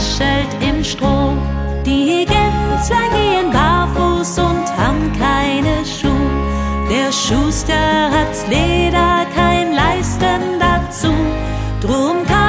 raschelt im Stroh. Die Gänzlein gehen barfuß und haben keine Schuh. Der Schuster hat's Leder, kein Leisten dazu. Drum kann